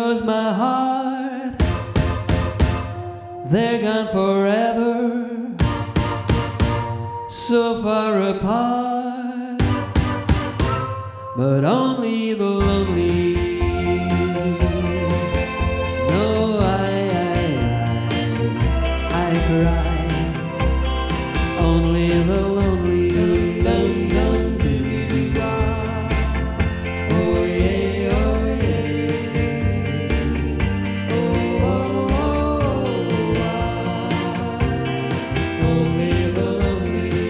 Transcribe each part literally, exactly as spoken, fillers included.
goes my heart. They're gone forever, so far apart, but only the lonely. No, I, I, I, I cry. Only the lonely. Dum, dum, doo, doo, oh yeah, oh yeah. Oh, oh, oh, oh. Only the lonely.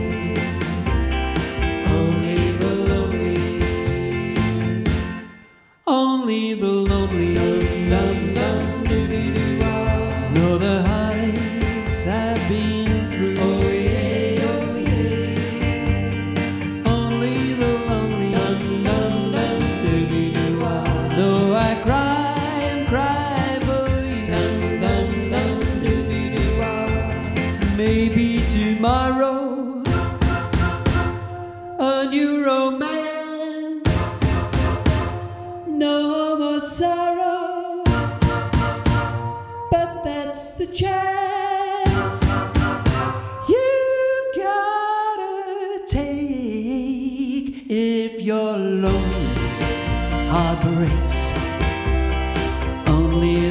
Only the lonely. Only the lonely. Dum, dum, doo, doo, doo, know the heights I've been through. Oh yeah, oh yeah. Only the lonely. Dum, dum, dum, doo, doo, doo, no, I cry and cry for you. Dum, dum, dum, doo, doo, doo, maybe tomorrow a new romance, no more sorrow, but that's the chance you gotta take if your lonely heart breaks. Only